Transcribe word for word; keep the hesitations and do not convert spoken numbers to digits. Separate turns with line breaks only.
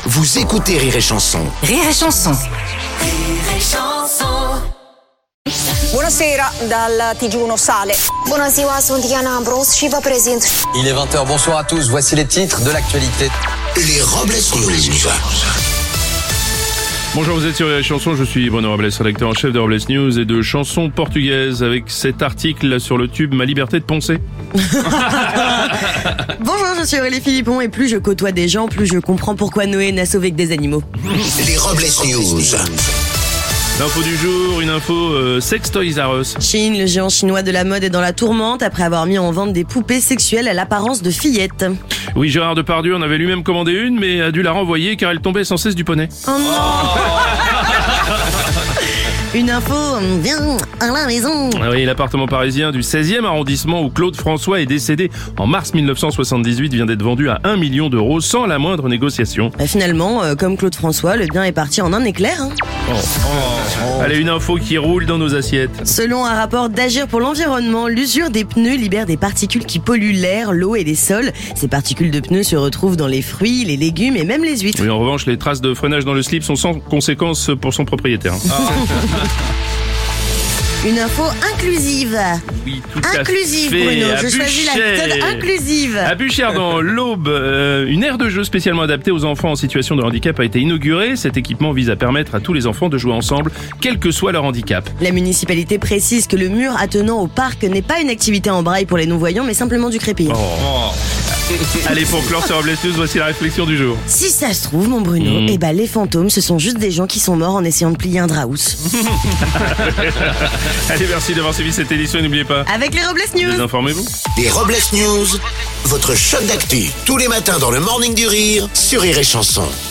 vous écoutez Rire et Chanson.
Rire et Chanson.
Rire et Chanson.
Buonasera dal T G uno Sale.
Bună ziua, sunt Diana Ambros și vă prezint.
Il est vingt heures, bonsoir à tous, voici les titres de l'actualité.
Les Robles News.
Bonjour, vous êtes sur les chansons, je suis Bruno Robles, rédacteur en chef de Robles News et de chansons portugaises avec cet article sur le tube Ma liberté de poncer.
Bonjour, je suis Aurélie Philippon et plus je côtoie des gens, plus je comprends pourquoi Noé n'a sauvé que des animaux.
Les Robles News.
L'info du jour, une info euh, Sex Toys R Us.
Chine, le géant chinois de la mode est dans la tourmente après avoir mis en vente des poupées sexuelles à l'apparence de fillettes.
Oui, Gérard Depardieu en avait lui-même commandé une, mais a dû la renvoyer car elle tombait sans cesse du poney.
Oh non. Une info, viens à la maison.
Ah oui, l'appartement parisien du seizième arrondissement où Claude François est décédé en mars mille neuf cent soixante-dix-huit vient d'être vendu à un million d'euros sans la moindre négociation.
Bah finalement, euh, comme Claude François, le bien est parti en un éclair. Hein.
Oh. Oh. Allez, une info qui roule dans nos assiettes.
Selon un rapport d'Agir pour l'environnement, l'usure des pneus libère des particules qui polluent l'air, l'eau et les sols. Ces particules de pneus se retrouvent dans les fruits, les légumes et même les huîtres.
Oui, en revanche, les traces de freinage dans le slip sont sans conséquence pour son propriétaire. Ah.
Une info inclusive.
Oui, tout
inclusive,
à fait.
Bruno.
À
Je choisis la méthode inclusive.
À Buchères, dans l'Aube, euh, une aire de jeu spécialement adaptée aux enfants en situation de handicap a été inaugurée. Cet équipement vise à permettre à tous les enfants de jouer ensemble, quel que soit leur handicap.
La municipalité précise que le mur attenant au parc n'est pas une activité en braille pour les non-voyants, mais simplement du crépi.
Oh. Oh. Allez, pour clore sur Robles News, voici la réflexion du jour.
Si ça se trouve, mon Bruno, mmh. eh ben les fantômes, ce sont juste des gens qui sont morts en essayant de plier un draus.
Allez, merci d'avoir suivi cette édition et n'oubliez pas...
Avec les Robles News,
désinformez-vous.
Les Robles News, votre choc d'actu, tous les matins dans le Morning du Rire, sur Rire et Chanson.